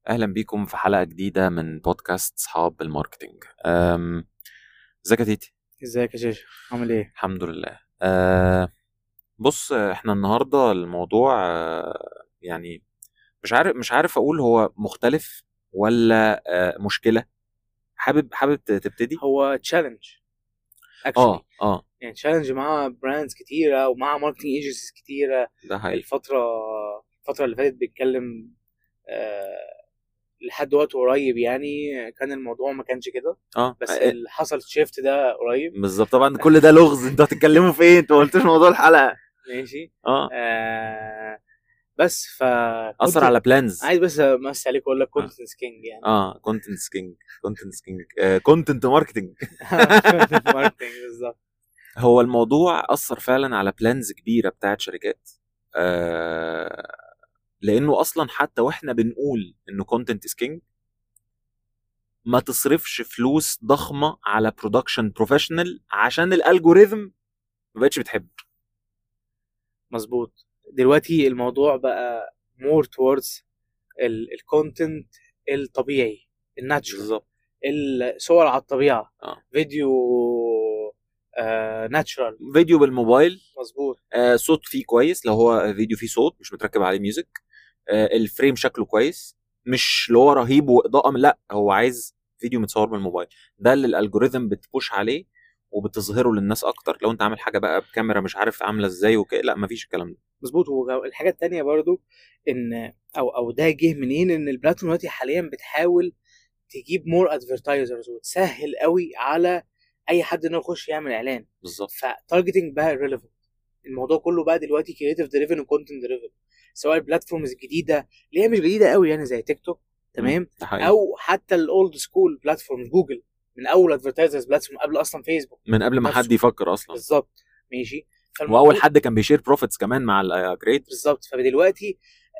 اهلا بيكم في حلقة جديدة من بودكاست صحاب الماركتينج. ازيك يا تيتي؟ ازيك يا شيشة؟ عامل ايه؟ الحمد لله. بص، احنا النهاردة الموضوع يعني مش عارف اقول هو مختلف ولا مشكلة. حابب تبتدي. هو تشالنج اكشولي. اه يعني تشالنج مع براندز كتيرة ومع ماركتنج ايجنسيز كتيرة. ده حقيقي. الفترة الفترة اللي فاتت بيتكلم آه لحد وقت قريب، يعني كان الموضوع ما كانش كده. اه بس اللي حصل شيفت ده قريب. بالظبط. طبعا كل ده لغز، انتوا هتتكلموا في ايه؟ انتوا ما قلتوش موضوع الحلقة. ماشي. اه بس اثر فكنت على بلانز. عايز بس امسي عليك واقول لك اه كونتنت كينج يعني. كونتنت كينج. كونتنت ماركتنج. كونتنت ماركتنج بالظبط. هو الموضوع أثر فعلا على بلانز كبيرة بتاعت شركات. آه لأنه أصلا حتى وإحنا بنقول إنه كونتنت از كينج، ما تصرفش فلوس ضخمة على برودكشن بروفيشنال عشان الألجوريثم ما بقتش بتحب. مظبوط. دلوقتي الموضوع بقى more towards الكونتنت الطبيعي، الناتشورال، بالظبط. الصور على الطبيعة، اه فيديو ناتشورال. فيديو بالموبايل. مظبوط. صوت فيه كويس، لو هو فيديو فيه صوت مش متركب عليه ميوزك. الفريم شكله كويس، مش اللي هو رهيب واضاءه، لا هو عايز فيديو متصور بالموبايل. ده اللي الالجوريثم بتبوش عليه وبتظهره للناس اكتر. لو انت عامل حاجه بقى بكاميرا مش عارف عامله ازاي لا مفيش الكلام ده. مظبوط. والحاجة التانية برضو ان او ده جه منين، ان البلاتفورم دلوقتي حاليا بتحاول تجيب مور ادفرتايزرز وتسهل قوي على اي حد انه يخش يعمل اعلان. بالظبط. فتارجتنج بقى irrelevant. الموضوع كله بقى دلوقتي كريتيف دريفن وكونتنت دريفن، سواء البلاتفورمز الجديده اللي هي مش جديده قوي يعني زي تيك توك، تمام، ده حقيقي. او حتى الاولد سكول بلاتفورم جوجل، من اول ادفرتايزرز بلاتفورم قبل اصلا فيسبوك من قبل ما حد نفسه. يفكر اصلا. بالظبط. ماشي. واول فالموضوع حد كان بيشير بروفيتس كمان مع الكريتورز. بالظبط. فدلوقتي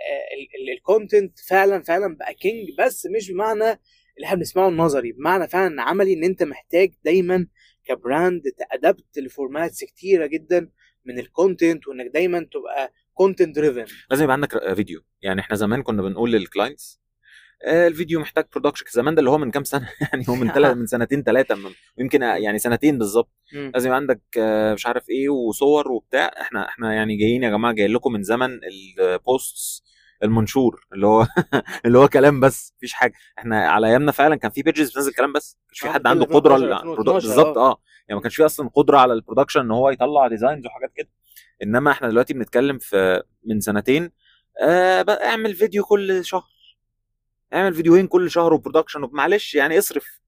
الكونتنت فعلا فعلا بقى كينج، بس مش بمعنى اللي احنا بنسمعه النظري، بمعنى فعلا عملي، ان انت محتاج دايما كبراند تأدبت لفورماتس كتيره جدا من الكونتنت، وانك دايما تبقى كونتنت دريفن. لازم يبقى عندك فيديو. يعني احنا زمان كنا بنقول للكلاينتس الفيديو محتاج برودكشن. زمان ده اللي هو من كام سنه يعني هو من سنتين ثلاثه، يمكن يعني سنتين بالظبط. لازم يبقى عندك مش عارف ايه وصور وبتاع. احنا يعني جايين يا جماعه، جايين لكم من زمن البوستس المنشور اللي هو اللي هو كلام بس مفيش حاجه. احنا على ايامنا فعلا كان في بيجز بتنزل كلام بس، ما كانش في حد بتكلم عنده قدره 2011 2012. بالظبط. يعني ما كانش في اصلا قدره على البرودكشن ان هو يطلع ديزاينز وحاجات كده. انما احنا دلوقتي بنتكلم في من سنتين. بقى اعمل فيديو كل شهر، اعمل فيديوهين كل شهر وبرودكشن، معلش يعني اصرف.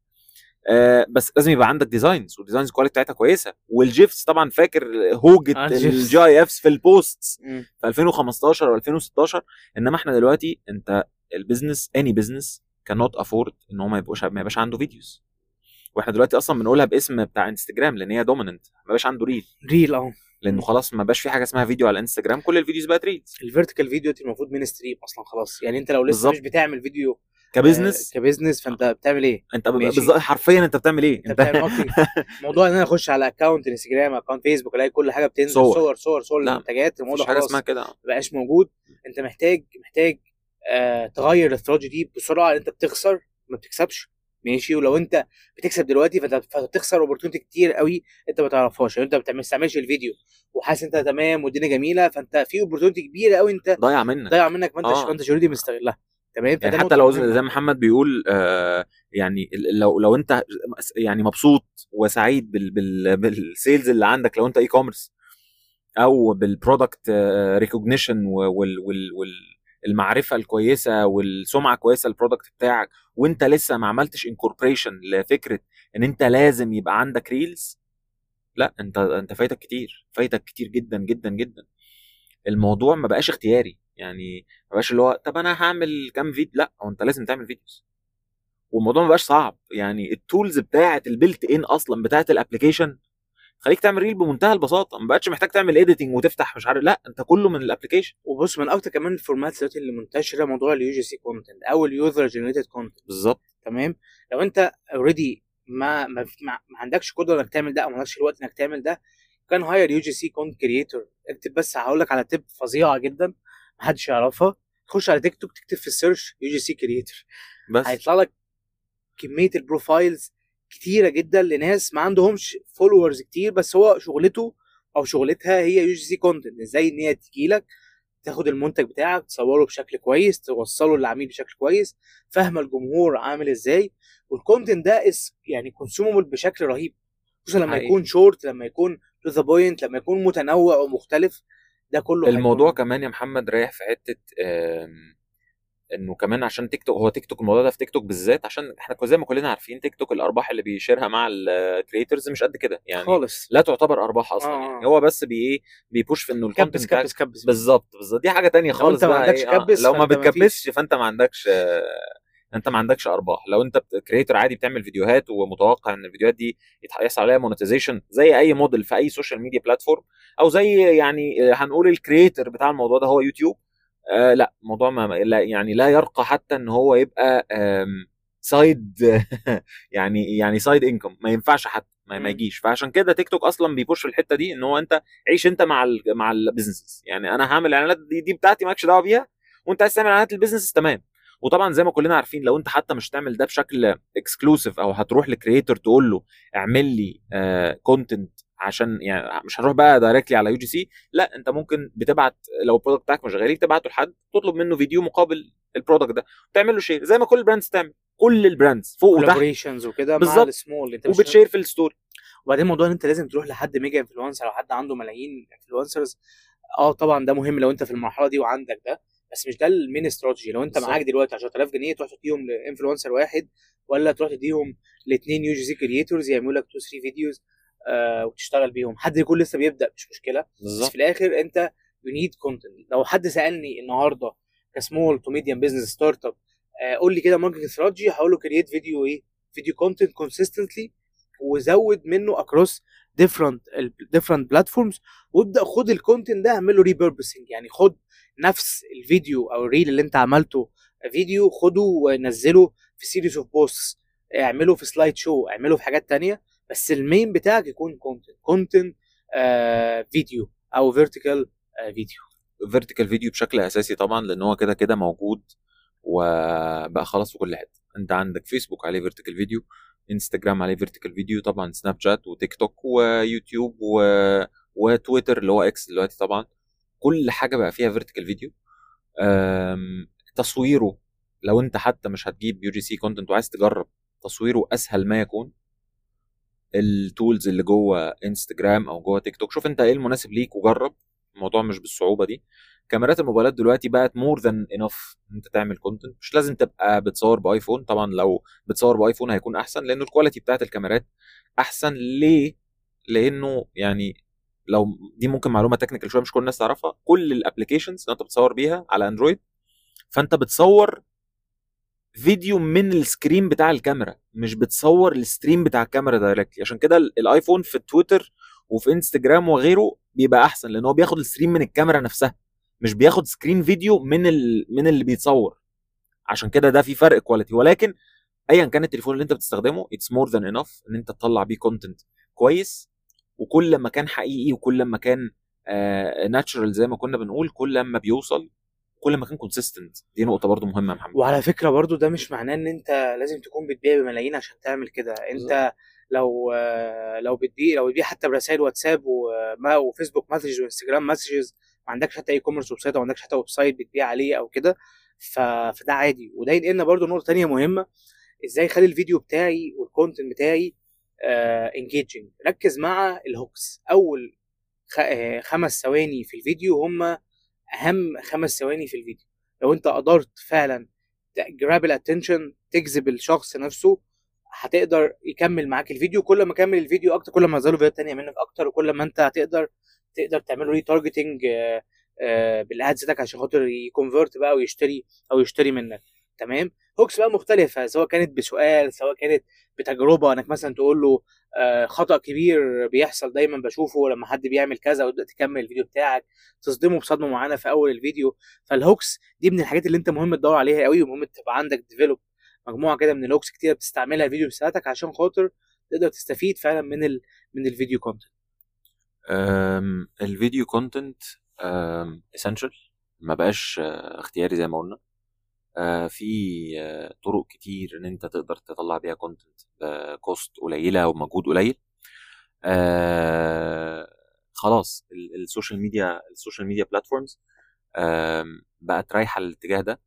بس لازم يبقى عندك ديزاينز، والديزاينز كواليتي بتاعتها كويسه. والجيفس طبعا فاكر هوجه الجيفس. الجي اي افس في البوستس في 2015 و2016. انما احنا دلوقتي انت البيزنس اني بيزنس كانوت افورد ان هو ما يبقاش عنده فيديوز. واحنا دلوقتي اصلا بنقولها باسم بتاع انستجرام لان هي دوميننت، ما بقاش عنده ريل. ريل اه. لانه خلاص ما بقاش في حاجه اسمها فيديو على الانستجرام، كل الفيديوز بقت ريلز. الفيرتيكال فيديو المفروض مين ستريم اصلا خلاص، يعني انت لو لسه مش بالظبط. بتعمل فيديو كبزنس كبزنس، فانت بتعمل ايه؟ انت ماشي. بالظبط حرفيا انت بتعمل ايه انت انت؟ بتعمل ماركتنج. موضوع ان انا اخش على اكونت انستجرام، اكونت فيسبوك، الاقي كل حاجه بتنزل صور. صور صور صور لا للمنتجات، الموضوع مفيش حاجه اسمها خلاص كده. ما بقاش موجود. انت محتاج تغير الاستراتيجي دي بسرعه، انت بتخسر ما بتكسبش. ماشي. ولو انت بتكسب دلوقتي فانت بتخسر اوبورتونيتي كتير قوي انت ما تعرفهاش. يعني انت ما بتستعملش الفيديو وحاسس انت تمام والدنيا جميله، فانت في اوبورتونيتي كبيره قوي انت ضايع منك. ضايع منك، ما اه انتش اوريدي مستغلها. تمام. يعني فده حتى نقطه لو زي مهمه. ما محمد بيقول يعني لو انت يعني مبسوط وسعيد بالسيلز اللي عندك، لو انت اي كوميرس او بالبرودكت ريكوجنيشن والمعرفه الكويسه والسمعه كويسه البرودكت بتاعك، وانت لسه ما عملتش انكوربريشن لفكره ان انت لازم يبقى عندك ريلز، لا انت فايتك كتير، فايتك كتير جدا جدا جدا. الموضوع ما بقاش اختياري. يعني ما بقاش اللي هو طب انا هعمل كام فيديو، لا هو انت لازم تعمل فيديوز. والموضوع ما بقاش صعب. يعني التولز بتاعه البيلت ان اصلا بتاعه الابلكيشن خليك تعمل ريل بمنتهى البساطه. ما بقتش محتاج تعمل ايديتنج وتفتح مش عارف، لا انت كله من الابلكيشن. وبص، من اكتر كمان الفورمات دلوقتي اللي منتشره موضوع اليو جي سي كونتنت او اليوزر جنريتد كونتنت. بالظبط. تمام. لو انت اوريدي ما عندكش قدره انك تعمل ده، او ما عندكش الوقت انك تعمل ده، كان هاير يو جي سي كونت كريتور. اكتب بس، هقول لك على تip فظيعه جدا محدش يعرفها. تخش على تيك توك تكتب في السيرش UGC كريتور، بس هيطلع لك كميه البروفايلز كتيره جدا لناس ما عندهمش فولورز كتير، بس هو شغلته او شغلتها هي UGC كونتنت. ازاي ان هي تجي لك تاخد المنتج بتاعك تصوره بشكل كويس، توصله للعميل بشكل كويس، فاهمه الجمهور عامل ازاي، والكونتنت ده يعني كونسيومبل بشكل رهيب، خصوصا لما حقيقي. يكون شورت، لما يكون تو ذا بوينت، لما يكون متنوع ومختلف. ده كله الموضوع هيكون كمان يا محمد رايح في حته انه كمان عشان تيك توك، هو تيك توك الموضوع ده في تيك توك بالذات، عشان احنا زي ما كلنا عارفين تيك توك الارباح اللي بيشيرها مع الكريترز مش قد كده يعني، خالص. لا تعتبر ارباح اصلا يعني، هو بس ايه بيبوش في انه الكونتنت كبس بتاعك. كبس كبس. بالظبط بالظبط، دي حاجه تانية لو انت خالص ما بقى عندكش ايه. كبس لو ما فانت ما بتكبسش فيش. فانت ما عندكش انت ما عندكش ارباح. لو انت كريتور عادي بتعمل فيديوهات ومتوقع ان الفيديوهات دي يحصل عليها مونetization زي اي موديل في اي سوشيال ميديا بلاتفورم، او زي يعني هنقول الكريتور بتاع الموضوع ده هو يوتيوب، لا موضوع ما لا يعني لا يرقى حتى ان هو يبقى سايد يعني سايد انكم، ما ينفعش حتى ما يجيش. فعشان كده تيك توك اصلا بيبوش في الحته دي، ان هو انت عيش انت مع البيزنس، يعني انا هعمل اعلانات دي بتاعتي مالكش دعوه بيها، وانت عايز تعمل اعلانات البيزنس تمام. وطبعا زي ما كلنا عارفين لو انت حتى مش تعمل ده بشكل اكسكلوسيف، او هتروح لكرييتور تقول له اعمل لي كونتنت، عشان يعني مش هنروح بقى دايركتلي على UGC، لا انت ممكن بتبعت لو البرودكت بتاعك مش غالي تبعته لحد تطلب منه فيديو مقابل البرودكت ده، تعمل له شير زي ما كل البراندز تعمل، كل البراندز فوق وتحت كولابوريشنز وكده مع بالظبط، السمول. انت مش وبتشير في الستوري. وبعدين موضوع ان انت لازم تروح لحد ميجا انفلونسر او حد عنده ملايين انفلونسرز، طبعا ده مهم لو انت في المرحله دي وعندك ده، بس مش ده المين استراتيجي. لو انت معاك بالظبط دلوقتي 10000 جنيه تروح تديهم لانفلونسر واحد، ولا تروح تديهم لاثنين UGC كريتورز يعملوا لك 2 3 فيديوز وتشتغل بيهم؟ حد يكون لسه بيبدا مش مشكله، بس في بالظبط. الاخر انت يو نيد كونتنت. لو حد سالني النهارده كسمول تو ميديم بزنس ستارت اب قول لي كده ماركتنج استراتيجي، هقول له كرييت فيديو ايه، فيديو كونتنت كونسيستنتلي، وزود منه اكروس different platforms، وابدا خد الكونتنت ده اعمل له ريبربسنج. يعني خد نفس الفيديو او الريل اللي انت عملته فيديو، خده ونزله في سيريز اوف بوستس، اعمله في سلايد شو، اعمله في حاجات تانية، بس المين بتاعك يكون كونتنت فيديو او فيرتيكال فيديو. فيرتيكال فيديو بشكل اساسي طبعا، لان هو كده كده موجود وبقى خلاص في كل حته. انت عندك فيسبوك عليه فيرتيكال فيديو، انستجرام عليه فيرتيكال فيديو، طبعا سناب شات وتيك توك ويوتيوب وتويتر اللي هو اكس دلوقتي، طبعا كل حاجه بقى فيها فيرتيكال فيديو. تصويره لو انت حتى مش هتجيب UGC كونتنت وعايز تجرب تصويره اسهل ما يكون، التولز اللي جوه انستجرام او جوه تيك توك شوف انت ايه المناسب ليك وجرب. الموضوع مش بالصعوبه دي. كاميرات الموبايلات دلوقتي بقت مور ذان انف ان انت تعمل كونتنت، مش لازم تبقى بتصور بايفون، طبعا لو بتصور بايفون هيكون احسن لانه الكواليتي بتاعت الكاميرات احسن. ليه؟ لانه يعني لو دي ممكن معلومه تكنيكال شويه مش كل الناس تعرفها، كل الابلكيشنز اللي انت بتصور بيها على اندرويد فانت بتصور فيديو من السكرين بتاع الكاميرا، مش بتصور الستريم بتاع الكاميرا دايركتلي. عشان كده الايفون في تويتر وفي انستجرام وغيره بيبقى احسن، لان هو بياخد الستريم من الكاميرا نفسها، مش بياخد سكرين فيديو من اللي بيتصور. عشان كده ده في فرق كواليتي. ولكن ايا كان التليفون اللي انت بتستخدمه اتس مور ذان انف ان انت تطلع بيه كونتنت كويس، وكل ما كان حقيقي وكل ما كان ناتشرال زي ما كنا بنقول، كل ما بيوصل كل ما كان كونسيستنت. دي نقطه برضو مهمه يا محمد. وعلى فكره برضو ده مش معناه ان انت لازم تكون بتبيع بملايين عشان تعمل كده. انت لو بتبيع حتى برسائل واتساب وفيسبوك مسجز وانستجرام مسجز، ما عندكش حتى اي كوميرس ويب سايت، او ما عندكش حتى ويب سايت بتبيع عليه او كده، فده عادي. وده ينقلنا برضو نقطه تانية مهمه، ازاي اخلي الفيديو بتاعي والكونتنت بتاعي انجيجنج. ركز مع الهوكس. اول 5 ثواني في الفيديو هم اهم 5 ثواني في الفيديو. لو انت قدرت فعلا جراب الاتنشن، تجذب الشخص نفسه، هتقدر يكمل معاك الفيديو. كل ما كمل الفيديو اكتر، كل ما يظهروا فيديوهات تانية منك اكتر، وكل ما انت تقدر تعمل له ريتارجتنج بالادز بتاعك عشان خاطر يكونفرت بقى ويشتري منك. تمام. هوكس بقى مختلفه، سواء كانت بسؤال، سواء كانت بتجربه، انك مثلا تقول له خطأ كبير بيحصل دايما بشوفه لما حد بيعمل كذا، وتبدا تكمل الفيديو بتاعك، تصدمه بصدمه معينه في اول الفيديو. فالهوكس دي من الحاجات اللي انت مهم تدور عليها قوي، ومهم تبقى عندك ديفلوب مجموعه كده من الهوكس كتير بتستعملها الفيديو بتاعتك عشان خاطر تقدر تستفيد فعلا من الفيديو كونتنت. الفيديو كونتنت essential ما بقاش اختياري زي ما قلنا. في طرق كتير ان انت تقدر تطلع بيها كونتنت بكوست قليله ومجهود قليل. خلاص السوشيال ميديا بلاتفورمز بقت رايحه الاتجاه ده.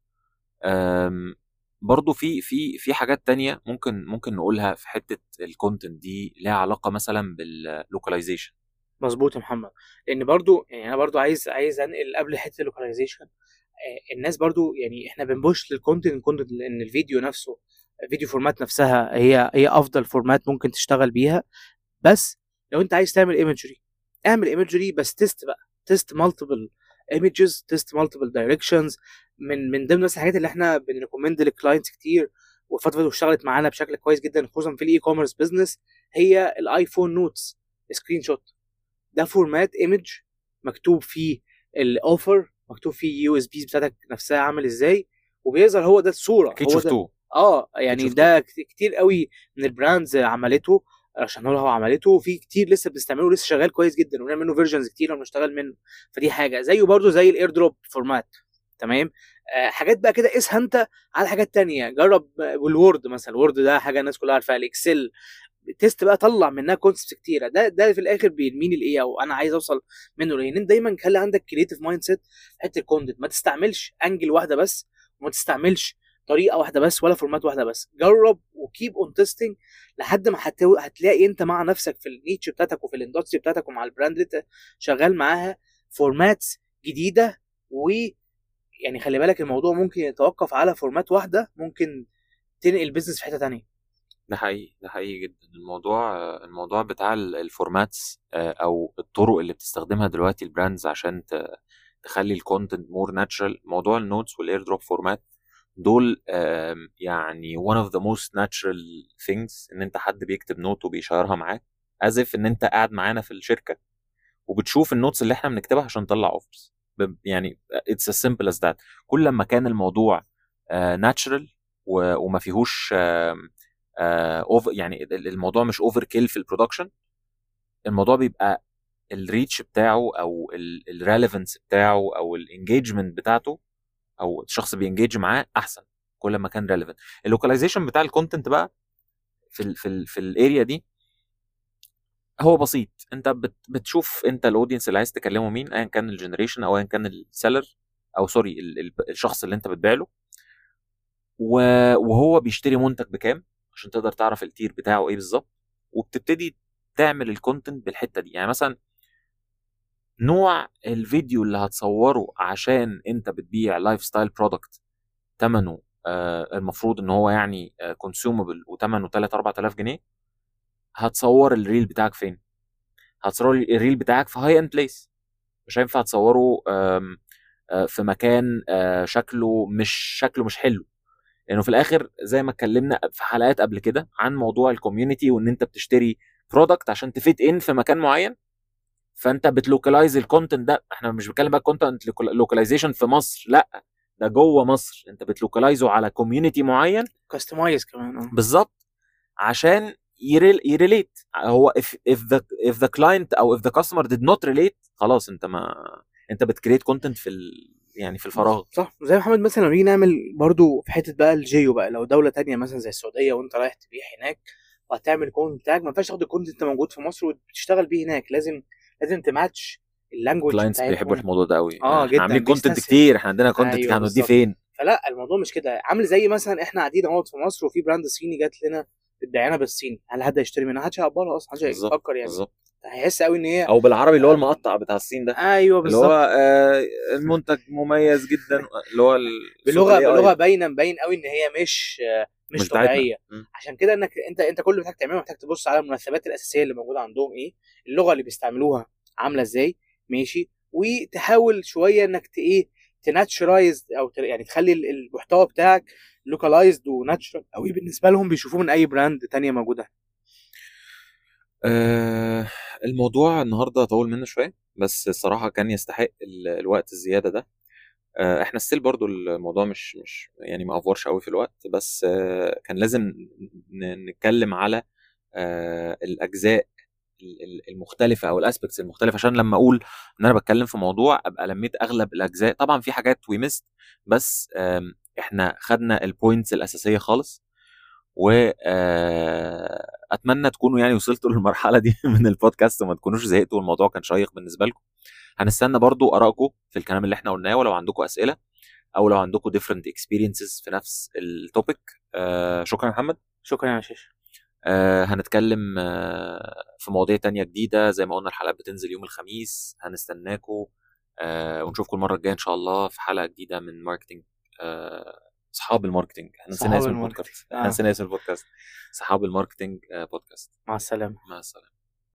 برضو في حاجات تانية ممكن نقولها في حته الكونتنت دي ليها علاقه مثلا باللوكاليزيشن. مظبوط يا محمد. لان برضو يعني انا برضو عايز انقل قبل حته اللوكاليزيشن. الناس برضو يعني احنا بنبوش للكونتنت لان الفيديو نفسه، الفيديو فورمات نفسها هي افضل فورمات ممكن تشتغل بيها. بس لو انت عايز تعمل ايمجري، اعمل ايمجري بس تيست بقى، تيست مالتيبل ايمجز، تيست مالتيبل دايركشنز. من ضمن الحاجات اللي احنا بنريكومند للكلاينتس كتير والفتره دي اشتغلت معانا بشكل كويس جدا خصوصا في الاي كوميرس بزنس، هي الايفون نوتس سكرين شوت. ده فورمات ايمج مكتوب فيه الاوفر، مكتوب فيه يو اس بيز بتاعتك نفسها عامل ازاي، وبيظهر هو ده الصوره، اكيد هو ده. شفتوه. اكيد يعني شفتوه. ده كتير قوي من البراندز عملته، عشان هو عملته في كتير لسه بنستعمله، لسه شغال كويس جدا ونعمل منه فيرجنز كتير وبنشتغل منه. فدي حاجه زيه برضو زي الاير دروب فورمات. تمام. حاجات بقى كده قيسها انت على حاجات تانية. جرب والوورد مثلا، الوورد ده حاجه الناس كلها عارفاها. الاكسل تيست بقى، طلع منها كونسبتس كتيره. ده في الاخر بيرميني لايه او انا عايز اوصل منه لايه. ان دايما خلي عندك كريتيف مايند سيت في حته الكونتنت. ما تستعملش انجل واحده بس، وما تستعملش طريقه واحده بس ولا فورمات واحده بس. جرب وكيب اون تيستنج لحد ما هتلاقي انت مع نفسك في النيتش بتاعتك وفي الاندستري بتاعتك ومع البراند اللي انت شغال معاها فورماتس جديده. ويعني خلي بالك الموضوع ممكن يتوقف على فورمات واحده، ممكن تنقل البيزنس في حته تانية. ده حقيقي جدا. الموضوع بتاع الفورماتس او الطرق اللي بتستخدمها دلوقتي البراندز عشان تخلي الكونتنت مور ناتشرال. موضوع النوتس والاير دروب فورمات دول يعني one of the most natural things ان انت حد بيكتب نوت وبيشيرها معاك as if ان انت قاعد معانا في الشركه وبتشوف النوتس اللي احنا بنكتبها عشان نطلع اوفرز. يعني it's as simple as that. كل لما كان الموضوع ناتشرال وما فيهوش يعني الموضوع مش اوفر كيل في البرودكشن، الموضوع بيبقى الريتش بتاعه او الريليفنس بتاعه او الانجيجمنت بتاعته او الشخص بينجيج معاه احسن كل ما كان ريليفنت. اللوكاليزيشن بتاع الكونتنت بقى في الاريا دي هو بسيط. انت بتشوف انت الاودينس اللي عايز تكلمه مين، ايا كان الجنريشن او ايا كان السيلر او سوري الشخص اللي انت بتبيع له، وهو بيشتري منتج بكام عشان تقدر تعرف التير بتاعه ايه بالظبط، وبتبتدي تعمل الكونتنت بالحته دي. يعني مثلا نوع الفيديو اللي هتصوره عشان انت بتبيع لايف ستايل برودكت ثمنه المفروض ان هو يعني كونسيومبل وثمنه 3 4000 جنيه، هتصور الريل بتاعك فين؟ هتصور الريل بتاعك في هاي اند بليس. مش هينفع تصوره في مكان شكله مش حلو، لانه في الاخر زي ما اتكلمنا في حلقات قبل كده عن موضوع الكوميونتي وان انت بتشتري برودكت عشان تفيت ان في مكان معين، فانت بتلوكلايز الكونتنت ده. احنا مش بنتكلم بقى كونتنت لوكلايزيشن في مصر، لا ده جوه مصر انت بتلوكلايزه على كوميونتي معين كاستمايز كمان. بالظبط عشان يريليت. هو if the client او if the customer did not relate خلاص انت بتكريت كونتنت يعني في الفراغ. صح. زي محمد مثلا لما نيجي نعمل برضو في حته بقى الجيو بقى، لو دوله تانية مثلا زي السعوديه وانت رايح تبيع هناك وهتعمل كونت بتاعك، ما ينفعش تاخد الكونت انت موجود في مصر وتشتغل بيه هناك. لازم تماتش اللانجوج كلاينتس بيحبوا بتاعتهم. الموضوع ده قوي. احنا جدا عاملين كونتنت بيستسهل. كتير، احنا عندنا كونتنت كتير، ايوه هنوديه بالظبط. فين؟ فلا الموضوع مش كده. عامل زي مثلا احنا قاعدين اهوت في مصر وفي براند صيني جات لنا بتبيعنا بالصيني، هل حد هيشتري منها؟ محدش هيقبلها اصلا، محدش بالظبط هيفكر يعني. بالظبط. هيحس قوي ان هي او بالعربي اللي هو المقطع بتاع الصين ده، ايوه اللي هو بالظبط. المنتج مميز جدا، اللي هو صوت بلغه الاي اي بلغه ده باين قوي ان هي مش مش بتاعتنا. طبيعيه. عشان كده انت كل اللي محتاج تعمله محتاج تبص على المناسبات الاساسيه اللي موجوده عندهم ايه، اللغه اللي بيستعملوها عامله ازاي، ماشي، وتحاول شويه انك تناتشرايز يعني تخلي المحتوى بتاعك لوكالايزد وناتشرال قوي بالنسبه لهم، بيشوفوه من اي براند تانية موجوده. الموضوع النهارده طول منه شويه، بس الصراحه كان يستحق الوقت الزياده ده. احنا ستيل برضو الموضوع مش يعني ما افورش قوي في الوقت، بس كان لازم نتكلم على الاجزاء المختلفه او الاسبكتس المختلفه، عشان لما اقول ان انا بتكلم في موضوع ابقى لميت اغلب الاجزاء. طبعا في حاجات وي ميست، بس احنا خدنا البوينتس الاساسيه خالص. واتمنى تكونوا يعني وصلتوا للمرحله دي من البودكاست وما تكونوش زهقتوا والموضوع كان شيق بالنسبه لكم. هنستنى برضو ارائكم في الكلام اللي احنا قلناه، ولو عندكم اسئله او لو عندكم different experiences في نفس التوبيك. شكرا يا محمد. شكرا يا شيش. هنتكلم في مواضيع تانية جديدة. زي ما قلنا الحلقات بتنزل يوم الخميس، هنستناكم ونشوفكم المرة الجاية إن شاء الله في حلقة جديدة من ماركتينج. أصحاب الماركتينج، احنا نسينا اسم البودكاست. احنا نسينا اسم البودكاست. أصحاب الماركتينج بودكاست. مع السلامة. مع السلامة.